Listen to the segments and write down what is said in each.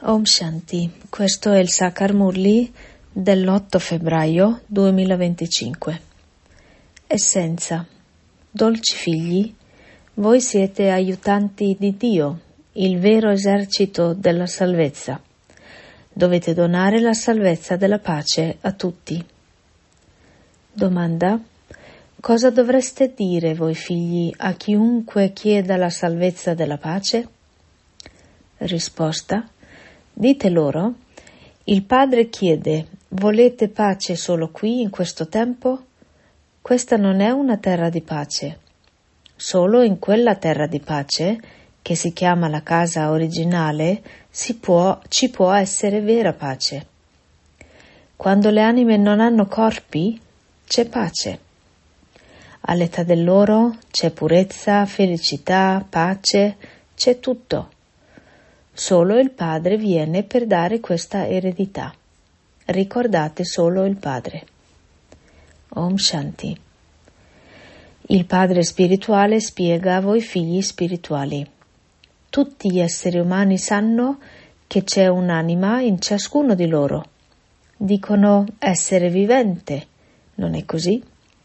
Om Shanti, questo è il Sakar Murli dell'8 febbraio 2025. Essenza. Dolci figli, voi siete aiutanti di Dio, il vero esercito della salvezza. Dovete donare la salvezza della pace a tutti. Domanda. Cosa dovreste dire voi figli a chiunque chieda la salvezza della pace? Risposta. Dite loro, il Padre chiede, volete pace solo qui in questo tempo? Questa non è una terra di pace. Solo in quella terra di pace, che si chiama la casa originale, ci può essere vera pace. Quando le anime non hanno corpi, c'è pace. All'età dell'oro c'è purezza, felicità, pace, c'è tutto. Solo il Padre viene per dare questa eredità. Ricordate solo il Padre. Om Shanti. Il Padre spirituale spiega a voi figli spirituali. Tutti gli esseri umani sanno che c'è un'anima in ciascuno di loro. Dicono essere vivente. Non è così?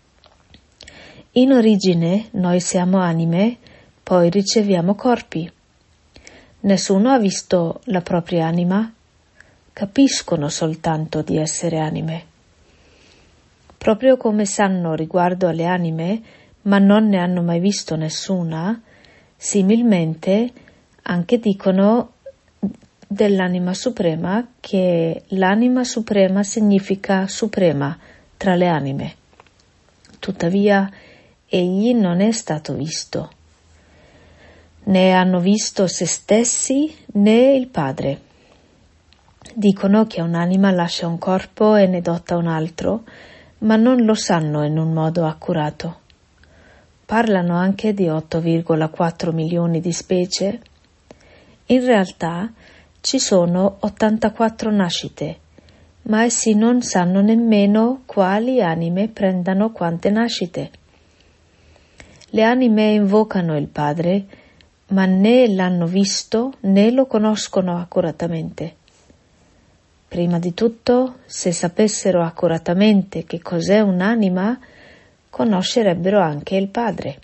In origine noi siamo anime, poi riceviamo corpi. Nessuno ha visto la propria anima, capiscono soltanto di essere anime. Proprio come sanno riguardo alle anime, ma non ne hanno mai visto nessuna, similmente anche dicono dell'anima suprema che l'anima suprema significa suprema tra le anime. Tuttavia, egli non è stato visto. Né hanno visto se stessi né il Padre. Dicono che un'anima lascia un corpo e ne dotta un altro, ma non lo sanno in un modo accurato. Parlano anche di 8,4 milioni di specie. In realtà ci sono 84 nascite, ma essi non sanno nemmeno quali anime prendano quante nascite. Le anime invocano il Padre, ma né l'hanno visto né lo conoscono accuratamente. Prima di tutto, se sapessero accuratamente che cos'è un'anima, conoscerebbero anche il Padre.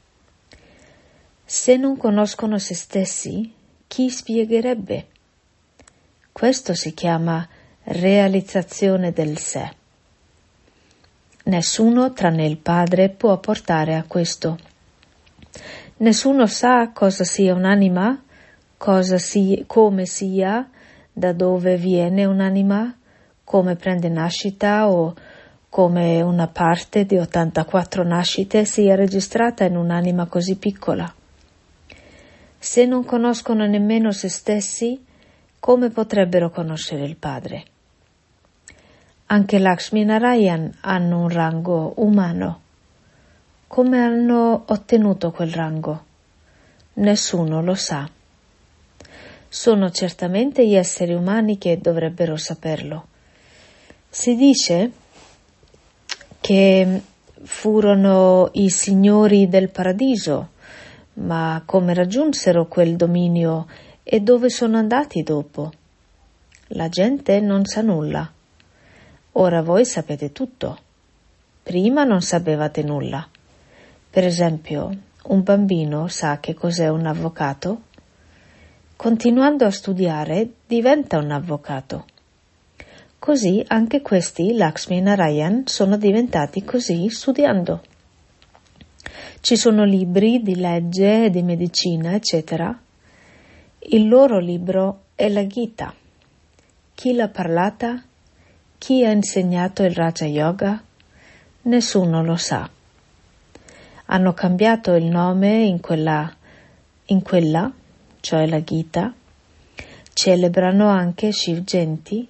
Se non conoscono se stessi, chi spiegherebbe? Questo si chiama realizzazione del sé. Nessuno tranne il Padre può portare a questo. Nessuno sa cosa sia un'anima, come sia, da dove viene un'anima, come prende nascita o come una parte di 84 nascite sia registrata in un'anima così piccola. Se non conoscono nemmeno se stessi, come potrebbero conoscere il Padre? Anche Lakshmi Narayan hanno un rango umano. Come hanno ottenuto quel rango? Nessuno lo sa. Sono certamente gli esseri umani che dovrebbero saperlo. Si dice che furono i signori del paradiso, ma come raggiunsero quel dominio e dove sono andati dopo? La gente non sa nulla. Ora voi sapete tutto. Prima non sapevate nulla. Per esempio, un bambino sa che cos'è un avvocato? Continuando a studiare, diventa un avvocato. Così anche questi, Lakshmi Narayan, sono diventati così studiando. Ci sono libri di legge, di medicina, eccetera. Il loro libro è la Gita. Chi l'ha parlata? Chi ha insegnato il Raja Yoga? Nessuno lo sa. Hanno cambiato il nome in quella, cioè la Gita. Celebrano anche Shiv Jayanti.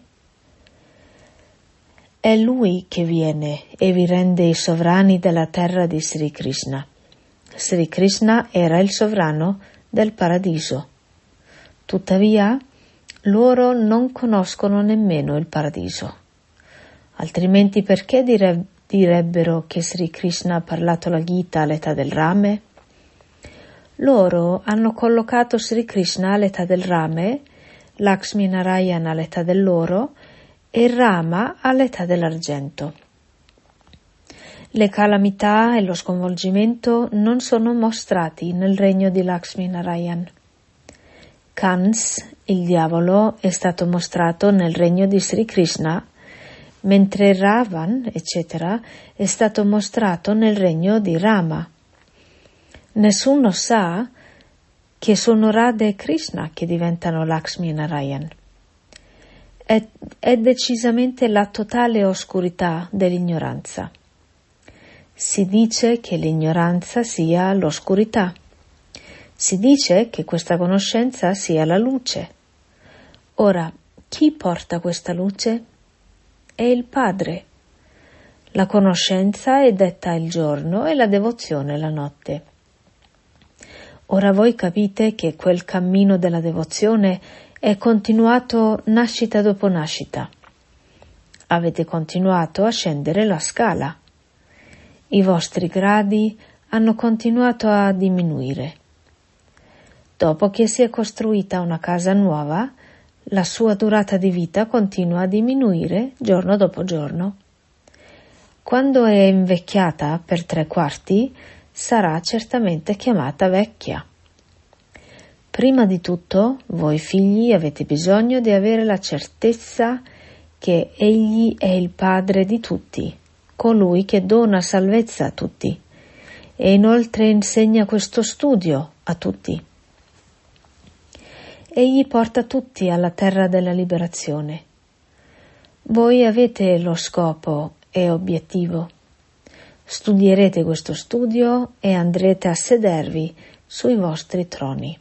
È lui che viene e vi rende i sovrani della terra di Sri Krishna. Sri Krishna era il sovrano del paradiso. Tuttavia, loro non conoscono nemmeno il paradiso. Altrimenti perché direbbero che Sri Krishna ha parlato la Gita all'età del rame? Loro hanno collocato Sri Krishna all'età del rame Lakshmi Narayan all'età dell'oro e Rama all'età dell'argento. Le calamità e lo sconvolgimento non sono mostrati nel regno di Lakshmi Narayan. Kans, il diavolo, è stato mostrato nel regno di Sri Krishna, mentre Ravan, eccetera, è stato mostrato nel regno di Rama. Nessuno sa che sono Radha e Krishna che diventano Lakshmi Narayan. È decisamente la totale oscurità dell'ignoranza. Si dice che l'ignoranza sia l'oscurità. Si dice che questa conoscenza sia la luce. Ora, chi porta questa luce? È il Padre. La conoscenza è detta il giorno e la devozione la notte. Ora voi capite che quel cammino della devozione è continuato nascita dopo nascita. Avete continuato a scendere la scala. I vostri gradi hanno continuato a diminuire. Dopo che si è costruita una casa nuova, la sua durata di vita continua a diminuire giorno dopo giorno. Quando è invecchiata per 3/4, sarà certamente chiamata vecchia. Prima di tutto, voi figli avete bisogno di avere la certezza che Egli è il Padre di tutti, colui che dona salvezza a tutti, e inoltre insegna questo studio a tutti. Egli porta tutti alla terra della liberazione. Voi avete lo scopo e obiettivo. Studierete questo studio e andrete a sedervi sui vostri troni.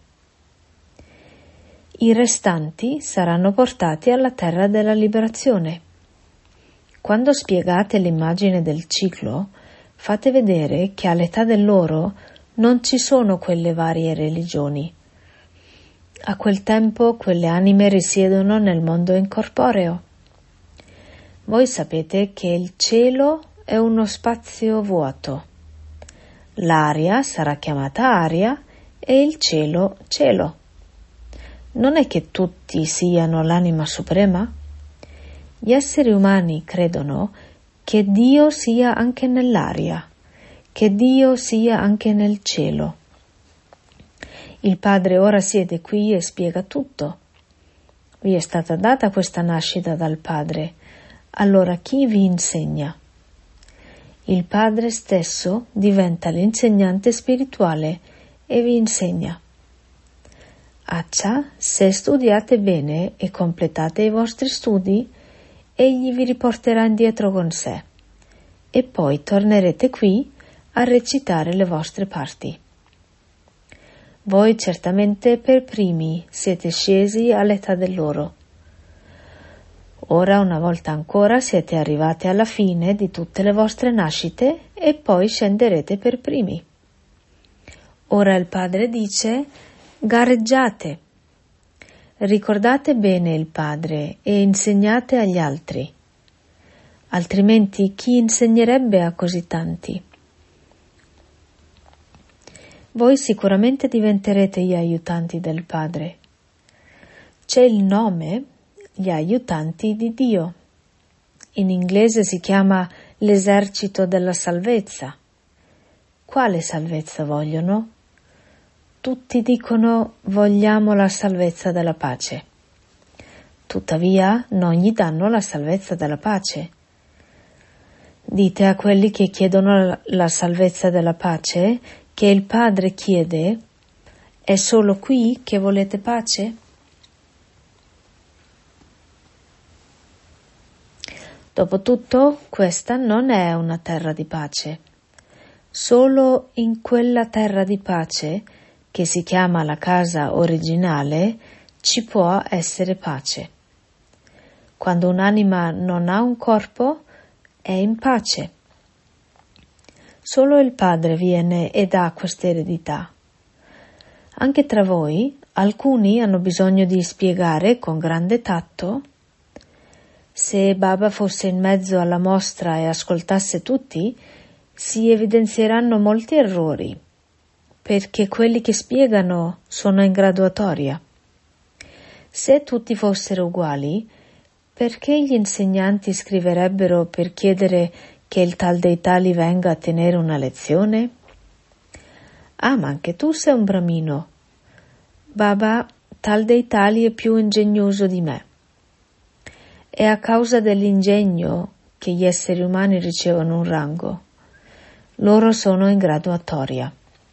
I restanti saranno portati alla terra della liberazione. Quando spiegate l'immagine del ciclo, fate vedere che all'età dell'oro non ci sono quelle varie religioni. A quel tempo quelle anime risiedono nel mondo incorporeo. Voi sapete che il cielo è uno spazio vuoto. L'aria sarà chiamata aria e il cielo cielo. Non è che tutti siano l'anima suprema? Gli esseri umani credono che Dio sia anche nell'aria, che Dio sia anche nel cielo. Il Padre ora siede qui e spiega tutto. Vi è stata data questa nascita dal Padre, allora chi vi insegna? Il Padre stesso diventa l'insegnante spirituale e vi insegna. Accia, se studiate bene e completate i vostri studi, Egli vi riporterà indietro con sé e poi tornerete qui a recitare le vostre parti. Voi certamente per primi siete scesi all'età dell'oro. Ora, una volta ancora, siete arrivati alla fine di tutte le vostre nascite e poi scenderete per primi. Ora il Padre dice: gareggiate. Ricordate bene il Padre e insegnate agli altri. Altrimenti chi insegnerebbe a così tanti? Voi sicuramente diventerete gli aiutanti del Padre. C'è il nome, gli aiutanti di Dio. In inglese si chiama l'esercito della salvezza. Quale salvezza vogliono? Tutti dicono vogliamo la salvezza della pace. Tuttavia non gli danno la salvezza della pace. Dite a quelli che chiedono la salvezza della pace che il Padre chiede: è solo qui che volete pace? Dopotutto, questa non è una terra di pace. Solo in quella terra di pace, che si chiama la casa originale, ci può essere pace. Quando un'anima non ha un corpo, è in pace. Solo il Padre viene e dà questa eredità. Anche tra voi, alcuni hanno bisogno di spiegare con grande tatto. Se Baba fosse in mezzo alla mostra e ascoltasse tutti, si evidenzieranno molti errori, perché quelli che spiegano sono in graduatoria. Se tutti fossero uguali, perché gli insegnanti scriverebbero per chiedere che il tal dei tali venga a tenere una lezione? Ah, ma anche tu sei un bramino. Baba, tal dei tali è più ingegnoso di me. È a causa dell'ingegno che gli esseri umani ricevono un rango. Loro sono in graduatoria.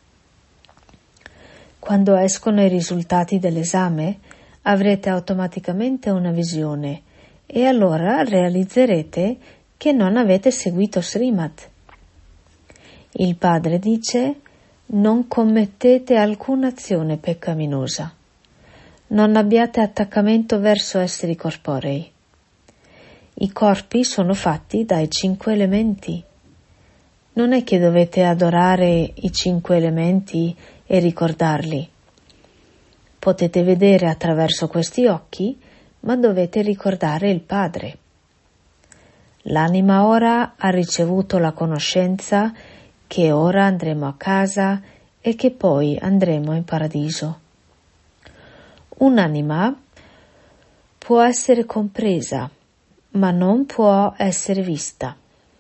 Quando escono i risultati dell'esame, avrete automaticamente una visione e allora realizzerete che non avete seguito Srimad. Il padre dice: non commettete alcuna azione peccaminosa. Non abbiate attaccamento verso esseri corporei. I corpi sono fatti dai 5 elementi. Non è che dovete adorare i 5 elementi e ricordarli. Potete vedere attraverso questi occhi, ma dovete ricordare il Padre. L'anima ora ha ricevuto la conoscenza che ora andremo a casa e che poi andremo in paradiso. Un'anima può essere compresa, ma non può essere vista.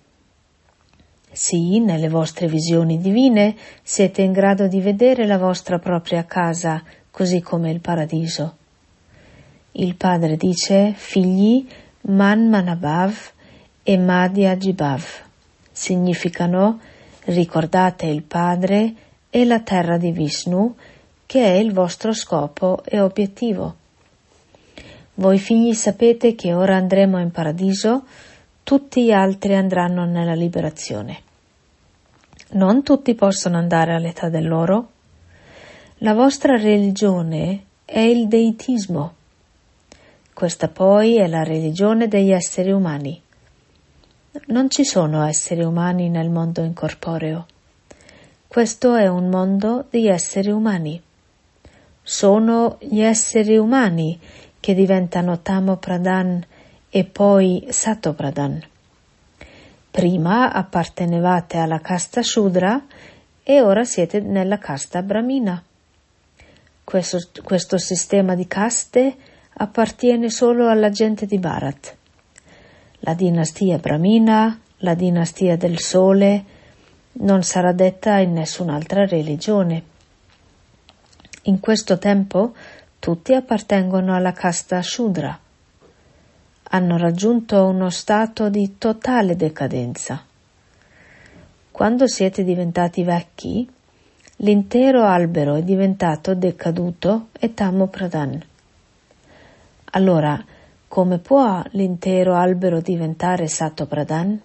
Sì, nelle vostre visioni divine siete in grado di vedere la vostra propria casa, così come il paradiso. Il padre dice: figli Man Manabhav e Madhya Jibhav significano ricordate il padre e la terra di Vishnu, che è il vostro scopo e obiettivo. Voi figli sapete che ora andremo in paradiso, tutti gli altri andranno nella liberazione. Non tutti possono andare all'età dell'oro. La vostra religione è il deitismo. Questa poi è la religione degli esseri umani. Non ci sono esseri umani nel mondo incorporeo. Questo è un mondo di esseri umani. Sono gli esseri umani che diventano Tamo Pradhan e poi Sato Pradhan. Prima appartenevate alla casta Shudra e ora siete nella casta Brahmina. Questo sistema di caste appartiene solo alla gente di Bharat. La dinastia Brahmina, la dinastia del Sole, non sarà detta in nessun'altra religione. In questo tempo tutti appartengono alla casta Shudra. Hanno raggiunto uno stato di totale decadenza. Quando siete diventati vecchi, l'intero albero è diventato decaduto e Tamo Pradhan. Allora, come può l'intero albero diventare Sato Pradhan?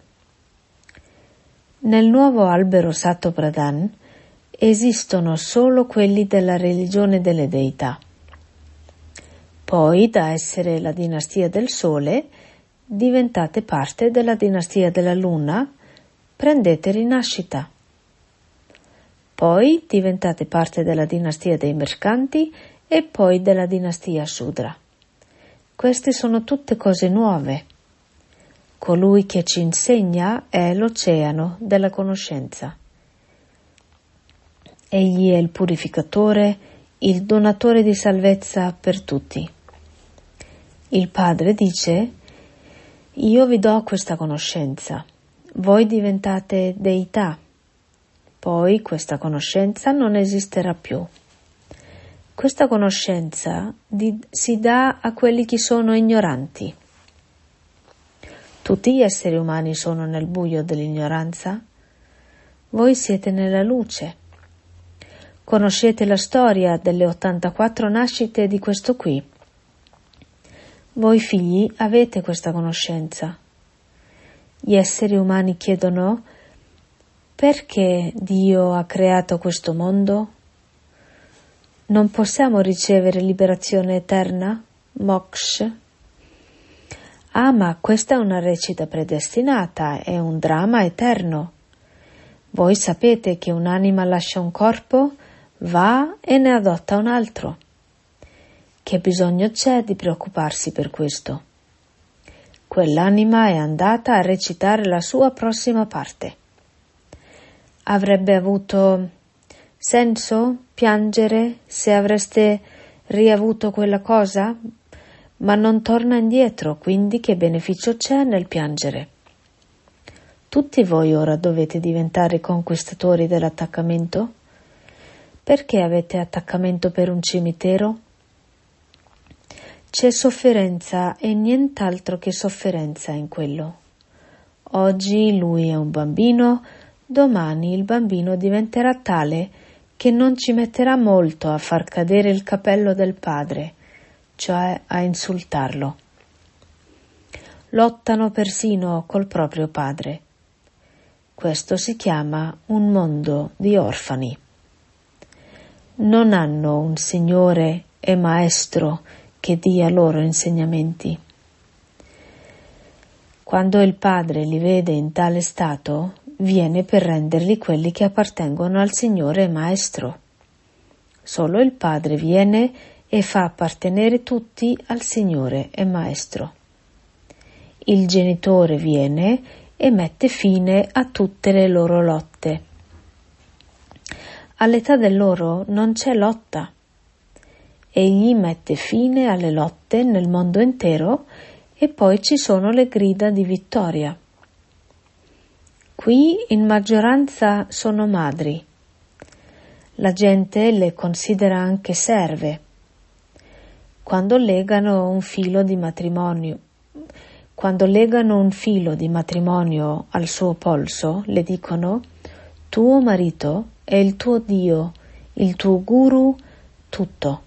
Nel nuovo albero Sato Pradhan esistono solo quelli della religione delle deità. Poi, da essere la dinastia del Sole, diventate parte della dinastia della Luna, prendete rinascita. Poi diventate parte della dinastia dei mercanti e poi della dinastia Shudra. Queste sono tutte cose nuove. Colui che ci insegna è l'oceano della conoscenza. Egli è il purificatore, il donatore di salvezza per tutti. Il Padre dice: io vi do questa conoscenza, voi diventate deità, poi questa conoscenza non esisterà più. Questa conoscenza si dà a quelli che sono ignoranti. Tutti gli esseri umani sono nel buio dell'ignoranza. Voi siete nella luce. Conoscete la storia delle 84 nascite di questo qui. Voi figli avete questa conoscenza. Gli esseri umani chiedono: perché Dio ha creato questo mondo? Non possiamo ricevere liberazione eterna? Moksha? Ah, ma questa è una recita predestinata, è un dramma eterno. Voi sapete che un'anima lascia un corpo, va e ne adotta un altro. Che bisogno c'è di preoccuparsi per questo? Quell'anima è andata a recitare la sua prossima parte. Avrebbe avuto senso piangere se avreste riavuto quella cosa? ma non torna indietro, quindi che beneficio c'è nel piangere? Tutti voi ora dovete diventare conquistatori dell'attaccamento? Perché avete attaccamento per un cimitero? C'è sofferenza e nient'altro che sofferenza in quello. Oggi lui è un bambino, domani il bambino diventerà tale che non ci metterà molto a far cadere il cappello del padre, cioè a insultarlo. Lottano persino col proprio padre. Questo si chiama un mondo di orfani. Non hanno un signore e maestro che dia loro insegnamenti. Quando il padre li vede in tale stato, viene per renderli quelli che appartengono al Signore e Maestro. Solo il padre viene e fa appartenere tutti al Signore e Maestro. Il genitore viene e mette fine a tutte le loro lotte. All'età del loro non c'è lotta. Egli mette fine alle lotte nel mondo intero e poi ci sono le grida di vittoria. Qui in maggioranza sono madri. La gente le considera anche serve. Quando legano un filo di matrimonio al suo polso, le dicono: tuo marito è il tuo Dio, il tuo guru, tutto.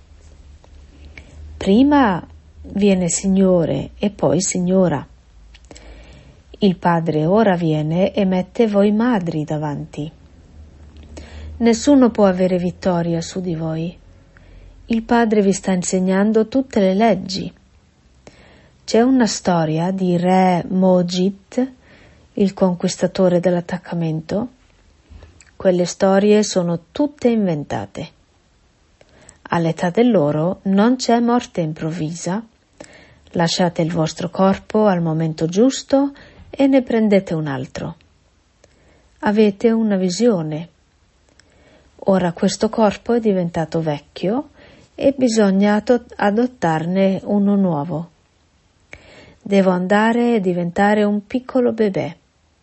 Prima viene Signore e poi Signora. Il padre ora viene e mette voi madri davanti. Nessuno può avere vittoria su di voi. Il padre vi sta insegnando tutte le leggi. C'è una storia di re Mojit, il conquistatore dell'attaccamento. Quelle storie sono tutte inventate. All'età del loro non c'è morte improvvisa. Lasciate il vostro corpo al momento giusto e ne prendete un altro. Avete una visione. Ora questo corpo è diventato vecchio e bisogna adottarne uno nuovo. Devo andare e diventare un piccolo bebè.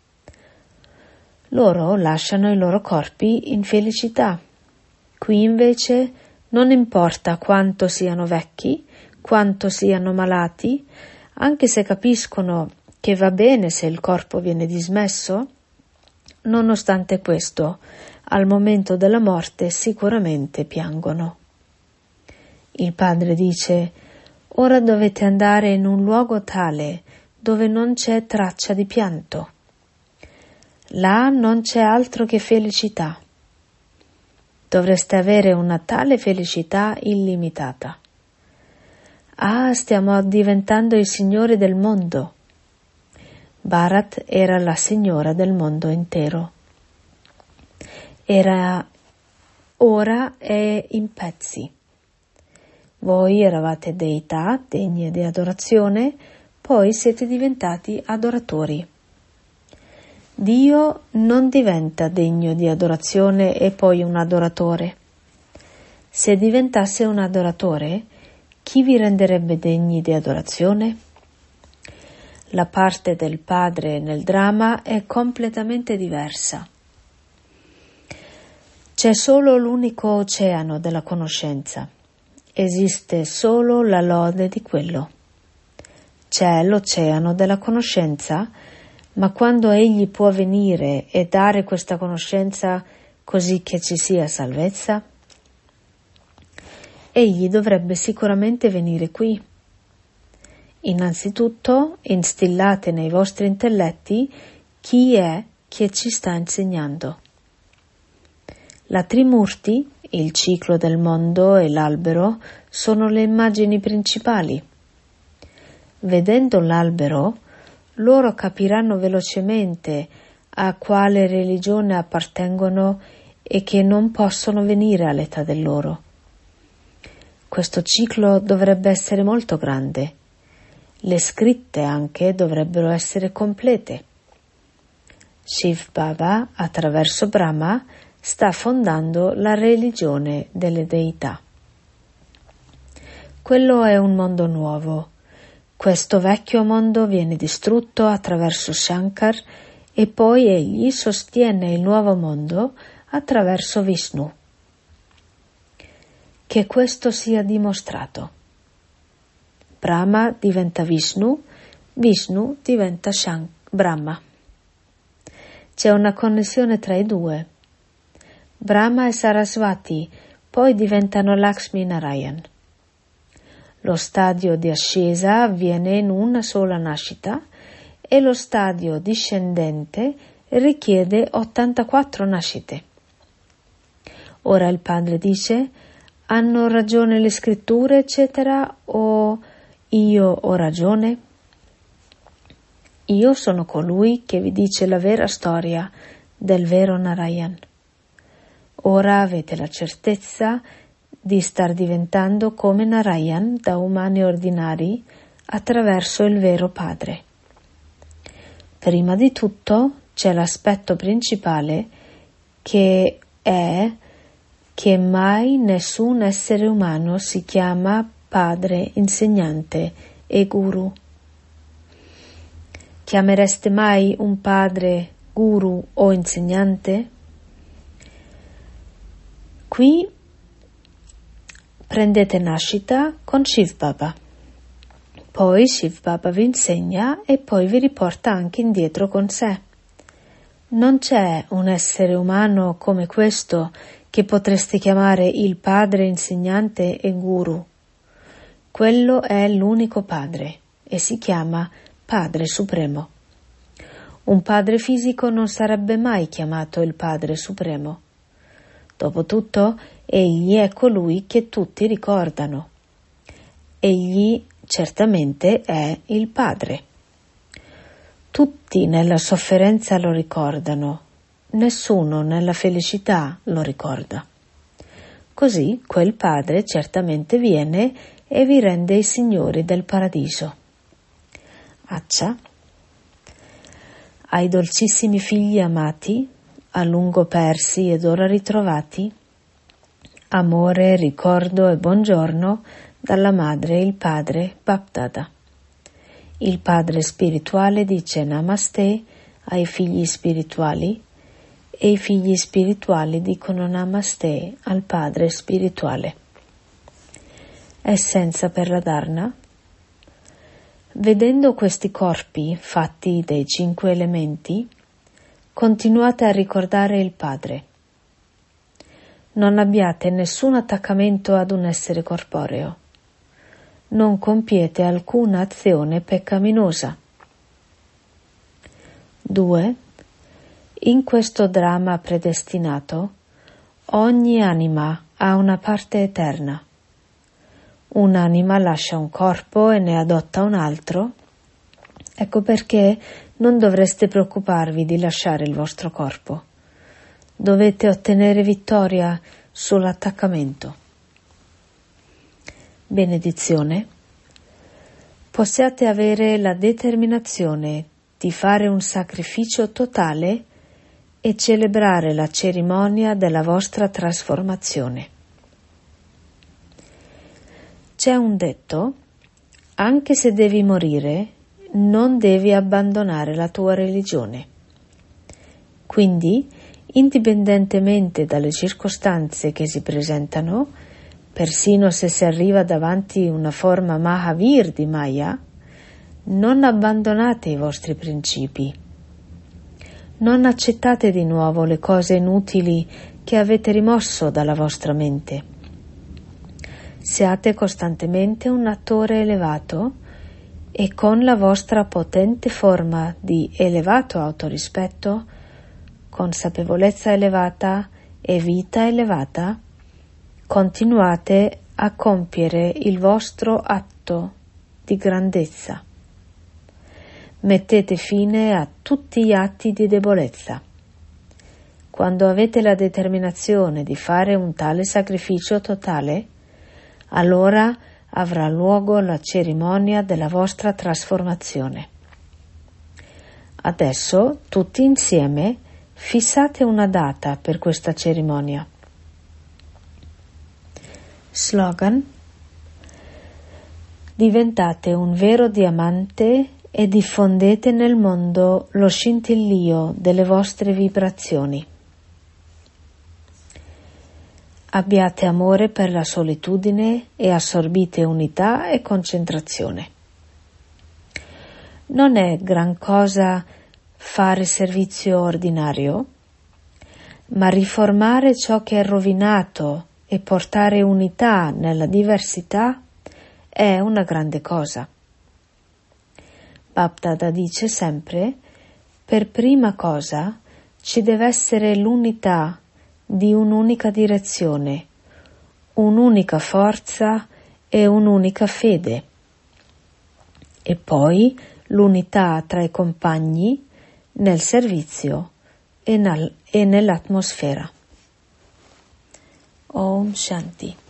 Loro lasciano i loro corpi in felicità. Qui invece non importa quanto siano vecchi, quanto siano malati, anche se capiscono che va bene se il corpo viene dismesso, nonostante questo, al momento della morte sicuramente piangono. Il padre dice: ora dovete andare in un luogo tale dove non c'è traccia di pianto. Là non c'è altro che felicità. Dovreste avere una tale felicità illimitata. Ah, stiamo diventando i signori del mondo. Bharat era la signora del mondo intero. Ora è in pezzi. Voi eravate deità degne di adorazione, poi siete diventati adoratori. Dio non diventa degno di adorazione e poi un adoratore. Se diventasse un adoratore, chi vi renderebbe degni di adorazione? La parte del padre nel dramma è completamente diversa. C'è solo l'unico oceano della conoscenza. Esiste solo la lode di quello. C'è l'oceano della conoscenza, ma quando egli può venire e dare questa conoscenza così che ci sia salvezza? Egli dovrebbe sicuramente venire qui. Innanzitutto instillate nei vostri intelletti chi è che ci sta insegnando. La Trimurti, il ciclo del mondo e l'albero sono le immagini principali. Vedendo l'albero, loro capiranno velocemente a quale religione appartengono e che non possono venire all'età del loro. Questo ciclo dovrebbe essere molto grande. Le scritte anche dovrebbero essere complete. Shiv Baba, attraverso Brahma, sta fondando la religione delle deità. Quello è un mondo nuovo, Questo vecchio mondo viene distrutto attraverso Shankar e poi egli sostiene il nuovo mondo attraverso Vishnu. Che questo sia dimostrato. Brahma diventa Vishnu, Vishnu diventa Brahma. C'è una connessione tra i due. Brahma e Sarasvati poi diventano Lakshmi Narayan. Lo stadio di ascesa avviene in una sola nascita e lo stadio discendente richiede 84 nascite. Ora il padre dice: hanno ragione le scritture, eccetera, o io ho ragione? Io sono colui che vi dice la vera storia del vero Narayan. Ora avete la certezza di star diventando come Narayan da umani ordinari attraverso il vero Padre. Prima di tutto c'è l'aspetto principale che è che mai nessun essere umano si chiama padre, insegnante e guru. Chiamereste mai un padre, guru o insegnante? Qui prendete nascita con Shiv Baba. Poi Shiv Baba vi insegna e poi vi riporta anche indietro con sé. Non c'è un essere umano come questo che potreste chiamare il padre, insegnante e guru. Quello è l'unico padre e si chiama Padre Supremo. Un padre fisico non sarebbe mai chiamato il Padre Supremo. Dopotutto, egli è colui che tutti ricordano. Egli certamente è il Padre. Tutti nella sofferenza lo ricordano, nessuno nella felicità lo ricorda. Così quel Padre certamente viene e vi rende i signori del paradiso. Accia, ai dolcissimi figli amati, a lungo persi ed ora ritrovati, amore, ricordo e buongiorno dalla madre e il padre Bapdada. Il padre spirituale dice Namaste ai figli spirituali e i figli spirituali dicono Namaste al padre spirituale. Essenza per la Dharna. Vedendo questi corpi fatti dei 5 elementi, continuate a ricordare il Padre. Non abbiate nessun attaccamento ad un essere corporeo. Non compiete alcuna azione peccaminosa. 2. In questo dramma predestinato, ogni anima ha una parte eterna. Un'anima lascia un corpo e ne adotta un altro. Ecco perché non dovreste preoccuparvi di lasciare il vostro corpo. Dovete ottenere vittoria sull'attaccamento. Benedizione. Possiate avere la determinazione di fare un sacrificio totale e celebrare la cerimonia della vostra trasformazione. C'è un detto: anche se devi morire, non devi abbandonare la tua religione. Quindi, indipendentemente dalle circostanze che si presentano, persino se si arriva davanti una forma Mahavir di Maya, non abbandonate i vostri principi. Non accettate di nuovo le cose inutili che avete rimosso dalla vostra mente. Siate costantemente un attore elevato e con la vostra potente forma di elevato autorispetto, consapevolezza elevata e vita elevata, continuate a compiere il vostro atto di grandezza. Mettete fine a tutti gli atti di debolezza. Quando avete la determinazione di fare un tale sacrificio totale, allora avrà luogo la cerimonia della vostra trasformazione. Adesso, tutti insieme, fissate una data per questa cerimonia. Slogan: Diventate un vero diamante e diffondete nel mondo lo scintillio delle vostre vibrazioni. Abbiate amore per la solitudine e assorbite unità e concentrazione. Non è gran cosa fare servizio ordinario, ma riformare ciò che è rovinato e portare unità nella diversità è una grande cosa. Baptada dice sempre: per prima cosa ci deve essere l'unità di un'unica direzione, un'unica forza e un'unica fede, e poi l'unità tra i compagni nel servizio e nell'atmosfera. Om Shanti.